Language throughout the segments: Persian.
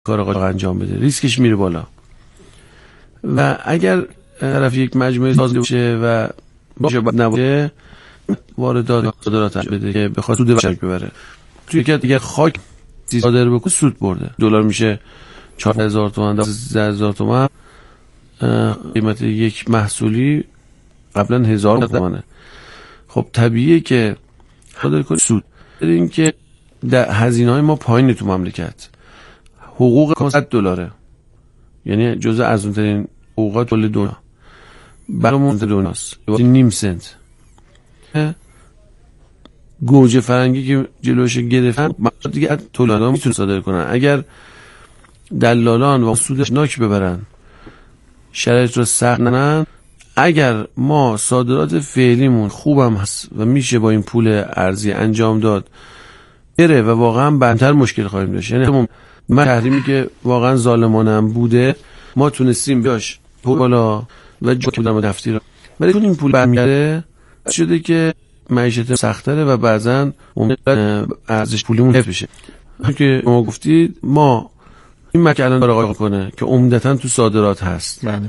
کار قاچاق انجام بده، ریسکش میره بالا. و اگر طرف یک مجموعه ساز باشه و باشه نباشه واردات صادرات بده که بخواد سود بچک ببره. توی که دیگه خاک صادر بکنه سود برده. دلار میشه 4000 تومان 12000 تومان، قیمت یک محصولی قبلا 1000 تومانه. خب طبیعیه که صادر کنه سود. این که هزینه‌های ما پایینه تو مملکت. حقوق $100 یعنی جزء ارزان‌ترین حقوقات کل دنیا. برامون دنیاست. نیم سنت. گوجه فرنگی که جلوش گرفتن دیگه تولیدها میتونن صادر کنن. اگر دلالان و سودش ناک ببرن، شرایط رو سخت نکنن، اگر ما صادرات فعلیمون خوبم هست و میشه با این پول ارزی انجام داد بره و واقعا بدتر مشکل خواهیم داشت. یعنی من تحریمی که واقعا ظالمانه هم بوده ما تونستیم بیاش بالا و جا کردم دفتری را، ولی چون این پول برمیگرده شده که معیشت سخت‌تره و بعضا ارزش پولیمون حفظ بشه. که ما گفتید ما این مکه الان داره آقای کنه که عمدتاً تو صادرات هست. بله.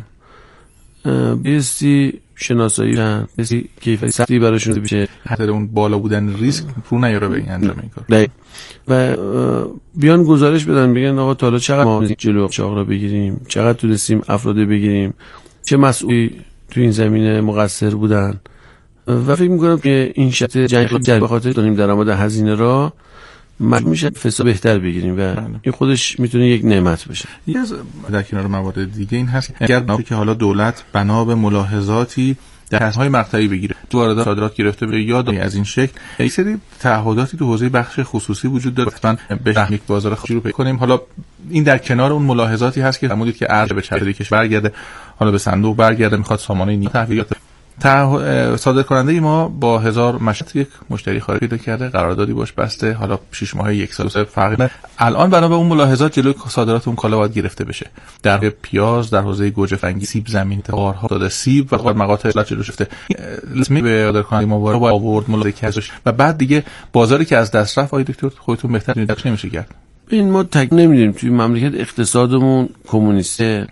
بیستی شناسایی کن، بیستی کیفیت سختی براشون بشه، حتی اون بالا بودن ریسک رو نیاره به این انجام این کار. بله. و بیان گزارش بدن بگن آقا تا حالا چقدر ما جلو قاچاق را بگیریم، چقدر تونستیم افراد بگیریم، چه مسئولی تو این زمینه مقصر بودن. و فکر می‌کنم که این شرط جنگ به خاطر داریم درآمد هزینه را مجبور میشه فساد بهتر بگیریم و این خودش میتونه یک نعمت بشه. یه از در کنار موارد دیگه این هست که حالا دولت بنا به ملاحظاتی در تصمیم‌های مقطعی بگیره، تو واردات صادرات گرفته بره یا از این شکل یک سری تعهداتی تو حوزه بخش خصوصی وجود داره. مثلا به یک بازار خصوصی رو پیدا کنیم. حالا این در کنار اون ملاحظاتی هست که فرمودید که ارز به چرخه کشور برگرده، حالا به صندوق برگرده، میخواد سامانه نیمه تحویلات صادر کننده ما با 1000 مشت یک مشتری خارجی پیدا کرده، قراردادی باش بسته، حالا 6 ماه یک سال فرقی. الان بنا به اون ملاحظات جلوی صادرات اون کالا باید گرفته بشه. در پیاز، در حوزه گوجه فرنگی، سیب زمین، بارها داده سیب و مقاطع اصلاح جلوش رفته. لازمه به صادر کننده ما وارد آورد ملاحظه ازش و بعد دیگه بازاری که از دست رفت آقای دکتر خودتون بهتر می‌دونید نمیشه کرد. این ما تک نمیدونیم توی مملکت اقتصادمون کمونیسته،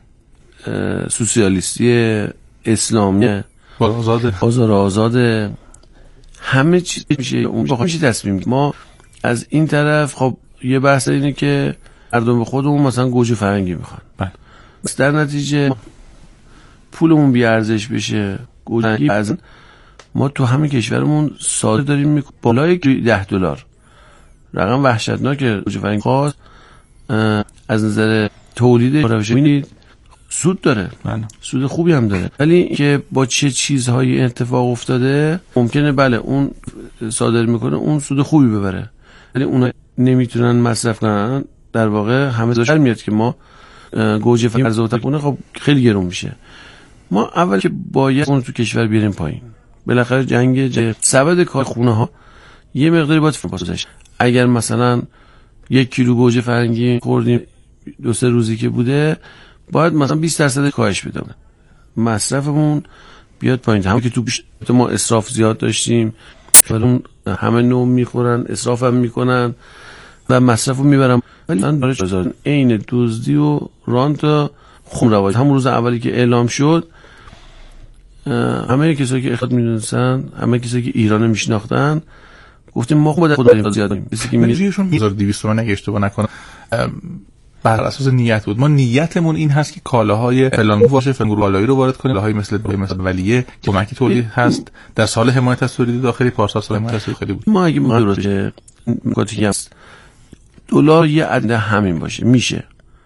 سوسیالیستی، اسلامی، بازار آزاده، همه چیز میشه اون با خودش تصمیم میگیره. ما از این طرف خب یه بحث اینه که مردم به خودمون مثلا گوجه فرنگی میخوان، بس در نتیجه پولمون بی ارزش بشه. گوجه فرنگی از ما تو همه کشورمون صادر داریم بالای $10 رقم وحشتناکه. گوجه فرنگی خواست از نظر تولید روش ببینید سود داره، سود خوبی هم داره، ولی که با چه چیزهایی اتفاق افتاده ممکنه بله اون صادر میکنه اون سود خوبی ببره ولی اونا نمیتونن مصرف کنن. در واقع همه داشتر میاد که ما گوجه فرنگی ارزوتا کنه، خب خیلی گرون میشه. ما اول که باید اون تو کشور بیاریم پایین. بالاخره جنگ سبد کار خونه ها یه مقداری باید فرپاسش. اگر مثلا 1 کیلو گوجه فرنگی خوردیم 2-3 روزی که بوده، باید مثلا 20% کاهش بده، مصرفمون بیاد پایین. همون که تو ما اسراف زیاد داشتیم، اون همه نوع میخورن، اسراف هم میکنن و مصرفو میبرن، ولی من داره عین دزدی و رانت خون رواج. همون روز اولی که اعلام شد همه کسایی که اخلاق میدونستن، همه کسایی که ایران میشناختن گفتیم ما خود خدا زیاد داریم. کسی که میلیشون 1200 تومن اگه اشتباه نکنم بر اساس نیت بود. ما نیتمون این هست که کالاهای فلان باشه، فلان بالایی رو وارد کنیم، کالاهای مثل ولیه کمکی تولید هست در سال حمایت از تولید داخلی، پارسال سال حمایت از تولید خیلی بود. ما اگه درسته مکاتی هست دلار یه عدد همین باشه میشه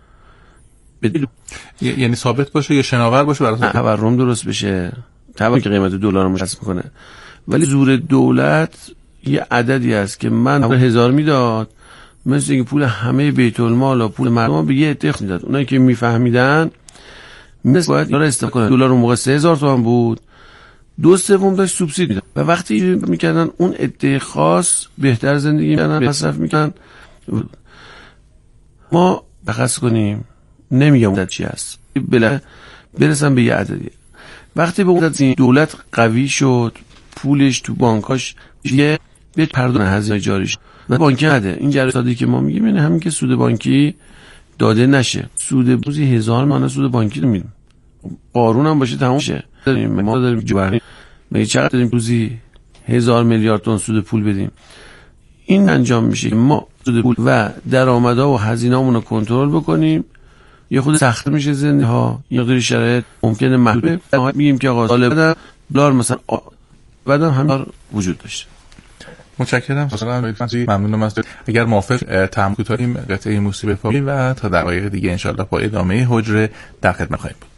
یعنی ثابت باشه یا شناور باشه برای تورم درست بشه، طبعا که قیمت دلار رو مشخص میکنه، ولی زور دولت یه عددی هست که من 1000 میداد، مثل اینکه پول همه بیت المال و پول مردم به یه عده میداد. اونایی که میفهمیدن مثل باید دلار استفاده کنن. دلار اون موقع 3000 تومان بود، 2/3 داشت سوبسید میداد و وقتی میکردن اون عده خاص بهتر زندگی میکردن، مصرف میکردن. ما بحث کنیم، نمیگم عدد چی هست، برسن به یه عددی. وقتی به اون عدد دولت قوی شد، پولش تو بانکاش یه پرداخت هزینه جاری شد و بانکی نده. این جریادی که ما میگیم یعنی همین که سود بانکی داده نشه. سود روزی 1000 مانه سود بانکی رو میدیم، قارون هم باشه تموم شه. ما داریم جوهری میگه چقدر داریم روزی 1000 میلیارد تومان سود پول بدیم. این انجام میشه که ما سود پول و درآمدها و هزینه‌مون رو کنترل بکنیم. یه خود سخت میشه زندگی ها، یه مقدار شرایط ممکنه محدوده، میگیم که آقا سال دلار مثلا بعدم همین وجود داشته. متشکرم. ممنونم از اگر موافق تمام کوتاهیم قطعه موسیقی بپاییم و تا دقایق دیگه ان شاءالله با ادامه حجره در خدمت خواهیم بود.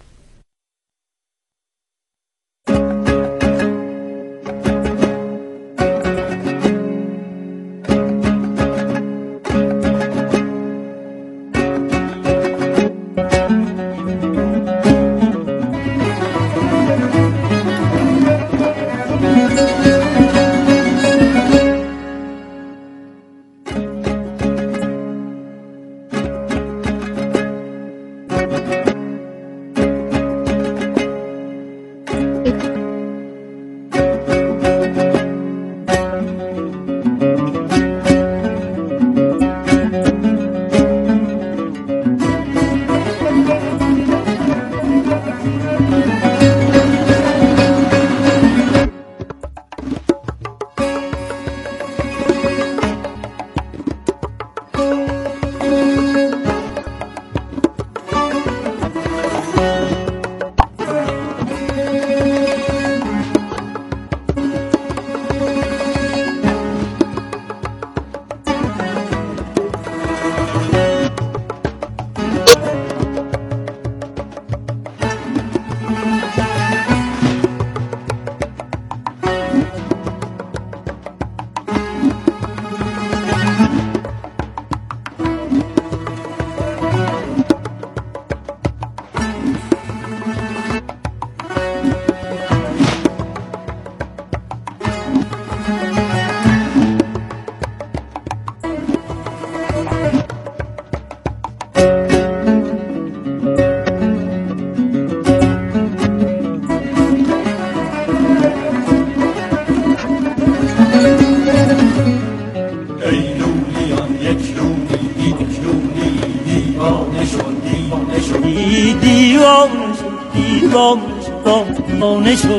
دیوانه شد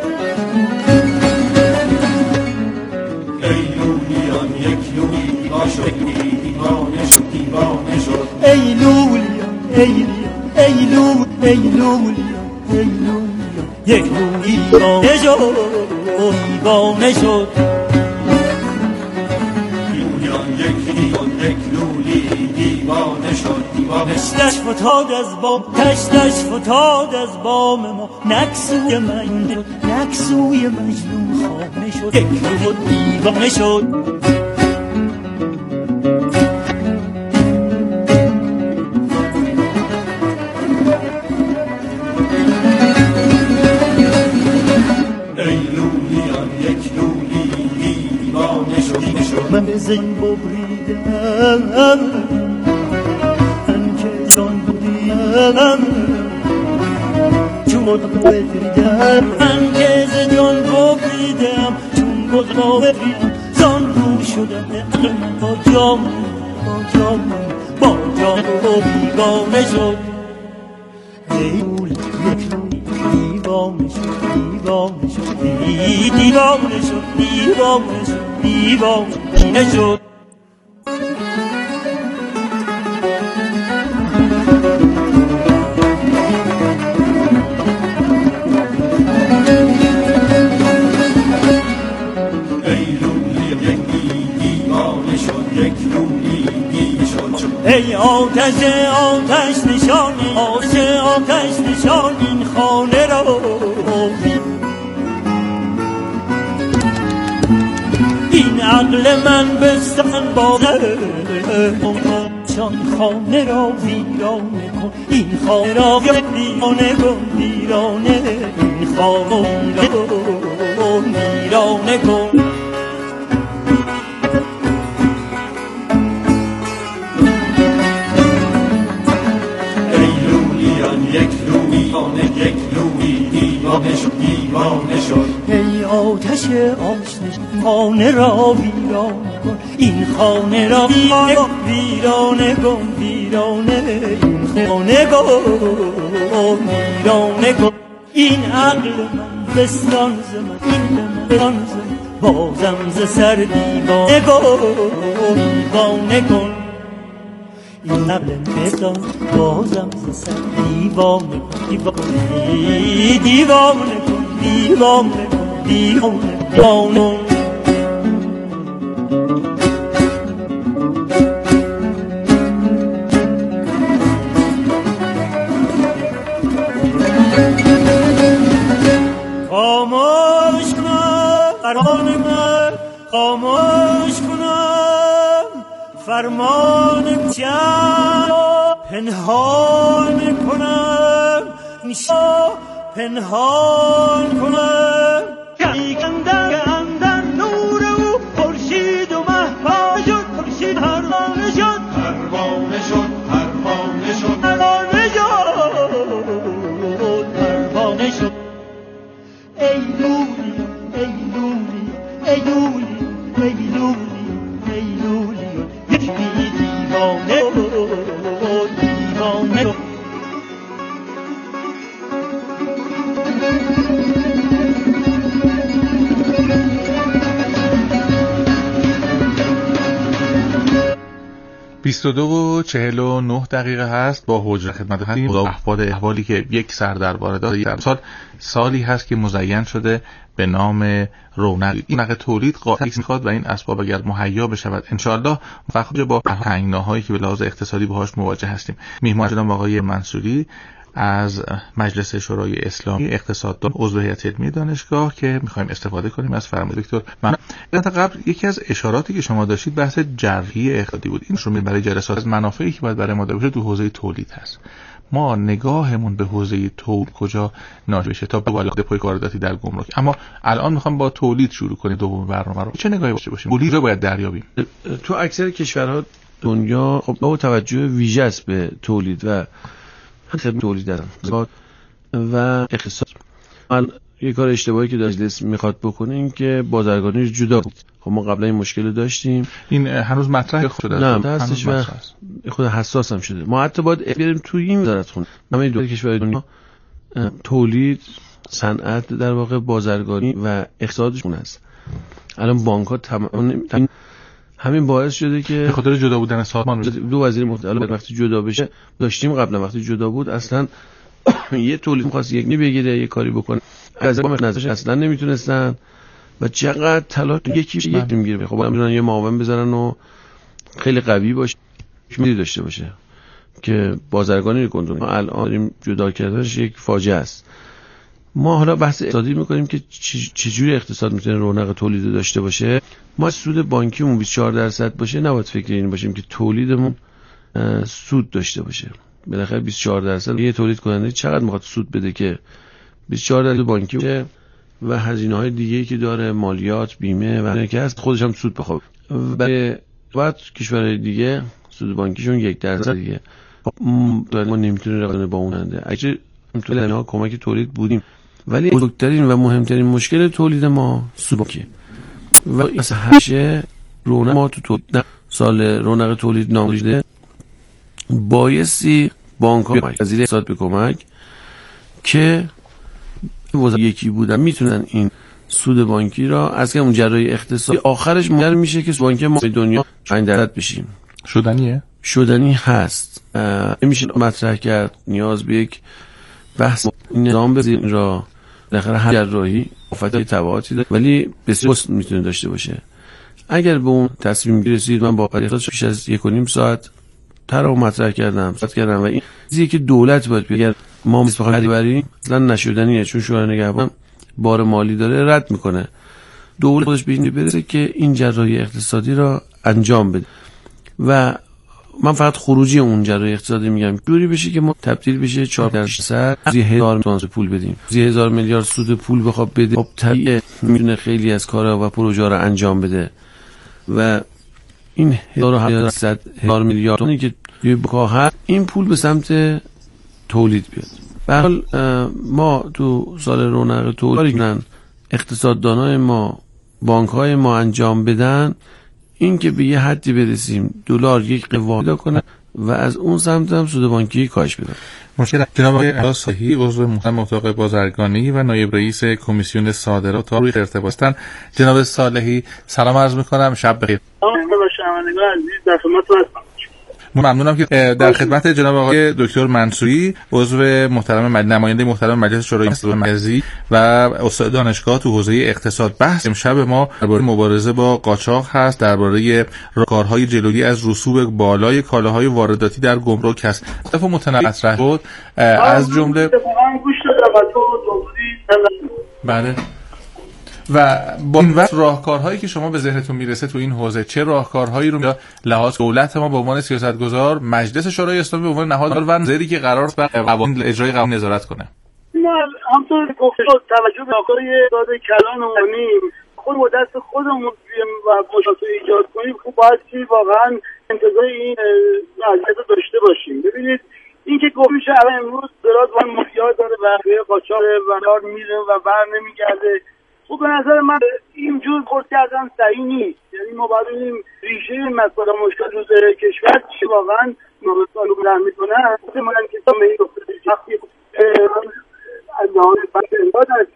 ای لولیان یک لولی باشد دیوانه شد دیوانه شد ای لولیان ای لول ای لولیان ای لولیان یک لولی دیوانه شد دیوانه شد لولیان یک لولی دیوانه شد تشتش فتاد از بام تشتش فتاد از بام ما نکسوی مجنون نکسوی مجنون خانه شد یک رو دیوانه شد ای لولیان یک لولی دیوانه شد من زین ببریدم چون بریدم من که ز جان بریدم چون بریدم زان رو شدم با جام و بیگانه شد یک دیوانه شد دیوانه شد دیوانه شد دیوانه شد دیوانه شد ای آتش نشان آتش نشان این خانه را این عقل من بستن باده چون خانه را ویرانه کن این خانه را ویرانه کن ویرانه این خانه را ویرانه کن دیوانه شد ای آتش خانه را ویران کن این خانه را ویرانه کن ویرانه این خانه کن ویرانه کن این عقل من بستان ز من این به من بستان ز من بازم ز سر دیوانه کن این عقل بستان بازم ز سر دیوانه کن دیوانه کن دیوانه کن دیوانه کن خاموش کنم فرمان جان پنهان کنم نشا پنهان کنم گندن نور او خورشید و مهپا شد خورشید پروانه شد پروانه شد پروانه شد پروانه شد پروانه شد ای لولی ای لولی ای لولی ای لولی ای لولی یک دیوانه دیوانه 22:49 هست. با حجره خدمت هستیم. احوالی که یک سردربار داره در سالی هست که مزین شده به نام رونق. این نقل تولید قاطعی میخواد و این اسباب اگر مهیا بشود انشاءالله فخر با تنگناهایی که به لحاظ اقتصادی باهاش مواجه هستیم. میهمان جناب آقای منصوری از مجلس شورای اسلامی اقتصاددان عضو هیئت علمی دانشگاه که میخوایم استفاده کنیم از فرمایش دکتر. من قبل یکی از اشاراتی که شما داشتید بحث جرحی اقتصادی بود. این شما برای جلسات از منافعی که باید برای ما داشته تو حوزه تولید هست. ما نگاهمون به حوزه تولید کجا ناچار بشه تا بالغ پای وارداتی در گمرک. اما الان میخوام با تولید شروع کنیم دوم برنامه رو. چه نگاهی باشه باشیم؟ تولید رو باید دریابیم. تو اکثر کشورها دنیا خب با توجه ویژه است به تولید و خدمت تولید دارن و اقتصاد. یک کار اشتباهی که مجلس میخواد بکنه این که بازرگانی رو جدا کنه. خب ما قبلا این مشکل داشتیم. این هنوز مطرح شده. نه هستش و خود حساس هم شده. ما حتی باید بریم توی این وزارت خونه. همه دو کشور دنیا تولید، صنعت در واقع بازرگانی و اقتصادشون است. الان بانک‌ها همین باعث شده که به خاطر جدا بودن سازمان دو وزیر مختلف وقتی جدا بشه داشتیم قبلا وقتی جدا بود اصلا یه تولید می‌خواست یک بگیره یه کاری بکنه از با نظرش اصلا نمیتونستن و چقدر تلاش یکی میگیره. خب می‌دونن یه معاون بذارن و خیلی قوی باشه می‌دی داشته باشه که بازرگانی رو کنترل کنه. الان داریم جدا کردنش یک فاجعه است. ما حالا بحث اقتصادی می‌کنیم که چجوری اقتصاد میتونه رونق تولید داشته باشه. ما سود بانکیمون 24% باشه، نباید فکر این باشیم که تولیدمون سود داشته باشه. بالاخره 24% یه تولید کننده چقدر میخواد سود بده که 24% بانکی باشه و هزینه‌های دیگه‌ای که داره، مالیات، بیمه و که هست خودش هم سود بخواد. برای بعد کشورهای دیگه سود بانکیشون 1% دیگه. ما نمیتونیم رقابت با اون انده. اگه تو کمک تولید بودیم ولی بزرگترین و مهمترین مشکل تولید ما سود بانکیه. و از همیشه رونق ما تو سال رونق تولید نامزده بایستی بانک ها وزیر اقتصاد به کمک که وزیر یکی بودن میتونن این سود بانکی را از که اون جرای اقتصادی آخرش منجر میشه که بانک ما به دنیا 5% بشیم. شدنی هست. نمیشه مطرح کرد. نیاز به یک بحث نظام بزین را بالاخره هر جراحی آفتی تبعاتی داره ولی بسیار میتونه داشته باشه. اگر به اون تصمیم رسید من با اقتصاد پیش از 1.5 ساعت طرح مطرح کردم و این چیزی که دولت باید اگر ما بخوایم بریم اصلا نشدنیه چون شورای نگهبان بار مالی داره رد میکنه. دولت خودش به این برسه که این جراحی اقتصادی را انجام بده و من فقط خروجی اون جراحی اقتصادی میگم جوری بشه که ما تبدیل بشه 4% 1000 تومان پول بدیم. 1000 میلیارد سود پول بخواد بده خب طبیعیه میتونه خیلی از کارها و پروژه ها رو انجام بده و این 1700 میلیارد تومانی که توی بکاه این پول به سمت تولید بیاد. به هر حال ما تو سال رونق تولید اقتصاددانای ما بانک‌های ما انجام بدن این که به یه حدی برسیم دلار یک قوام کنه و از اون سمت هم سود بانکی کاهش پیدا. مشکل جناب آقای علی صالحی عضو محترم اتاق بازرگانی و نایب رئیس کمیسیون صادرات تا روی ارتباطن. جناب صالحی سلام عرض می‌کنم، شب بخیر. ممنونم که در خدمت جناب آقای دکتر منصوری عضو محترم نماینده محترم مجلس شورای مرکزی و استاد دانشگاه تو حوزه اقتصاد. بحث امشب ما درباره مبارزه با قاچاق هست، درباره راهکارهای جلوگیری از رسوب بالای کالاهای وارداتی در گمرک هست. طرف متنوع شد از جمله بله و با این وقت راهکارهایی که شما به ذهنتون میرسه تو این حوزه، چه راهکارهایی رو لحاظ دولت ما به عنوان سیاستگزار، مجلس شورای اسلامی به عنوان نهاد و نظری که قرار است بر قوانین اجرای قانون نظارت کنه؟ نه همونطور که گفته شد توجه به راهکارهای داده کلان و خود با دست خودمون و مشاهده ایجاد کنیم، خب باید که واقعا انتظار این وضعیت رو داشته باشیم. ببینید این که گفت میشه الان امروز دراز وان مافیا داره و قاچاق ونار میره و بر نمیگرده. خب به نظر من اینجور خورد کردن صحیح نیست. یعنی ما باید ببینیم ریشه مسائل مشکل روز کشور چی واقعا نابسالو بلند میکنه. من که تا به این گفته شخصی از نهان بند امداد هست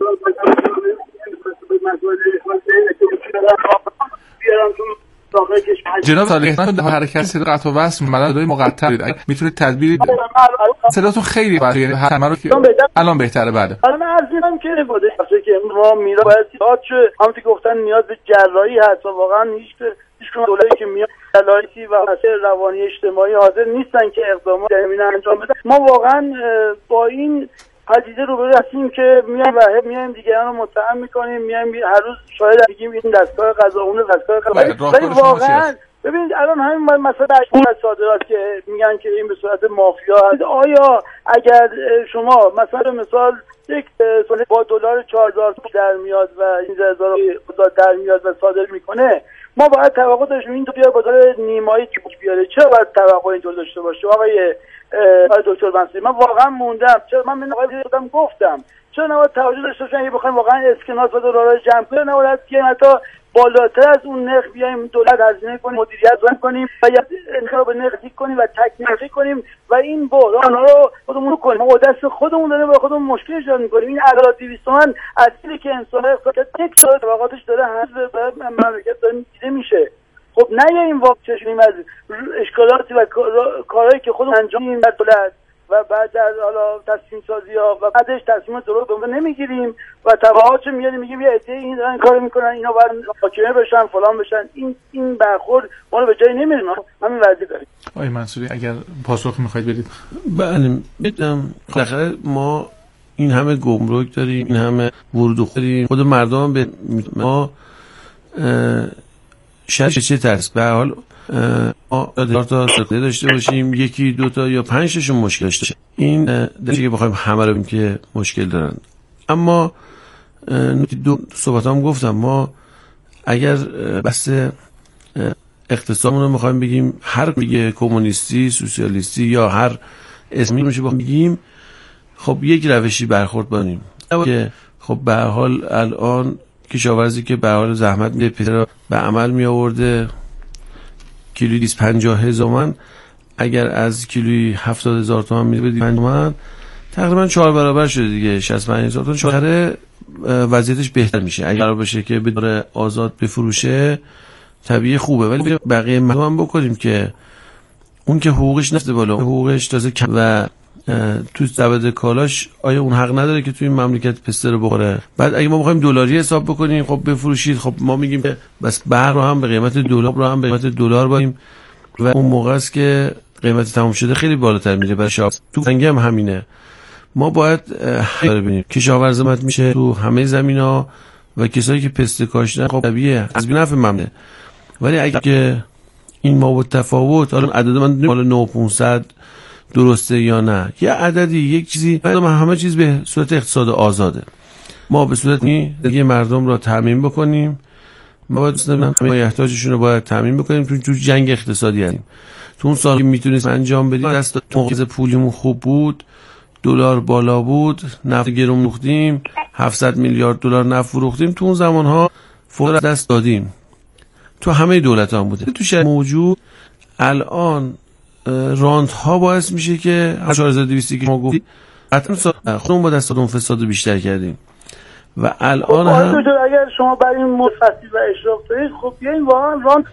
جناب صالحی در حرکت قطع و وصل مددهای مقطع میتونید تدبیری صداتون خیلی برای همه رو که الان بهتره. بعد من عرض می‌کنم که ما میرا باید ساعت همونطور که گفتن نیاز به جراحی هست و واقعا هیچ دولتی که میاد جراحی و مسائل روانی اجتماعی حاضر نیستن که اقدامات زمینه انجام بدن. ما واقعا با این پدیده روبرو هستیم که میایم دیگران رو متهم میکنیم، میایم هر روز شاهد میگیم این دستگاه قضاوت دستگاه ولی واقعا ببینید الان همین مسئله از صادرات که میگن که این به صورت مافیا هست. آیا اگر شما مثال یک سال با دلار 4000 در میاد و 13000 در میاد و صادر میکنه، ما باید توقع داشتیم این تو بیاره بازار نیمایی بیاره. چرا باید توقع اینطور داشته باشه آقای دکتر منصوری؟ من واقعا موندم. چرا من آقای خودم گفتم چرا نباید توجه داشته باشیم بخوایم واقعا اسکناس و دلارای جمع کنیم؟ نباید که حتی بالاتر از اون نرخ بیایم دولت هزینه کنیم، مدیریت کنیم و یا انکار به نرخ کنیم و تکنیکی کنیم و این بحران رو خودمون کنیم. ما دست خودمون داریم با خودمون مشکل ایجاد می‌کنیم. این عدالت 200 تومن اصلی که انسان اقتصاد یک سال طبقاتش داره حذف به مملکت داره دیده میشه. خب نه این واقع چشمیم از اشکالاتی و کارهایی که خودمون انجام میدیم در دولت و بعد از حالا تصمیم سازی ها و بعدش تصمیم درست نمیگیریم و تبعاتش میگیم یه عده این دارن کار میکنن، اینا باید حاکمه بشن فلان بشن. این برخورد ما رو به جایی نمیرسونه. همین وضعیت داریم. آقای منصوری اگر پاسخ میخواید بدید. بله میدم. بالاخره ما این همه گمرک داریم، این همه ورود داریم، خود مردم به ما چه ترس به هر حال ما تا سکته داشته باشیم، یکی دو تا یا 5 تاشون مشکل داشته. این درجه که بخوایم همه رو بگیم که مشکل دارن. اما دو صحبتام گفتم ما اگر بحث اقتصادمون رو میخوایم بگیم هر میگه کمونیستی، سوسیالیستی یا هر اسمی میشه بگیم، خب یک روشی برخورد کنیم که خب به هر حال الان کشاورزی که به هر حال زحمت میده پدر به عمل می آورده کیلویی 250,000 تومان، اگر از کیلویی 70,000 تومان میده به 5 تومان تقریبا 4 برابر شده دیگه. 65,000 تومان شهر وضعیتش بهتر میشه. اگر قرار باشه که به طور آزاد بفروشه طبیعی خوبه، ولی بقیه مردم بکنیم که اون که حقوقش نفته بالا، حقوقش تازه کم و تو زبده کالاش آیا اون حق نداره که تو این مملکت پسته رو بخوره؟ بعد اگه ما بخوایم دلاری حساب بکنیم خب بفروشید، خب ما میگیم که بس برق رو هم به قیمت دلار رو هم به قیمت دلار بایم و اون موقع است که قیمت تمام شده خیلی بالاتر میره. برای شاب تو زنگ هم همینه. ما باید ببینیم کشاورز مت میشه تو همه زمینا و کسایی که پسته کاشتن خب طبیعیه از بی نفع ممنه. ولی اگه این ما با تفاوت حالا عدد من حالا 9500 درسته یا نه، یه عددی یک چیزی، همه چیز به صورت اقتصاد آزاده. ما به صورت دیگه مردم را تامین بکنیم، ما باید همه احتیاجشون رو باید تامین بکنیم. تو جنگ اقتصادی هستیم. تو اون سال که میتونست انجام بدیم دست موقعیت پولیمون خوب بود، دلار بالا بود، نفت گرون فروختیم، 700 میلیارد دلار نفت فروختیم، تو اون زمانها فوق دست دادیم. تو همه دولت هم بوده. تو شرایط موجود الان رانت ها باعث میشه که 4200 که ما گفتیم قطعا خودمون با دست اون فساد بیشتر کردیم و الان هم اگر شما برای این مفصل و اشراف دارید، خب بیاین واقعا رانت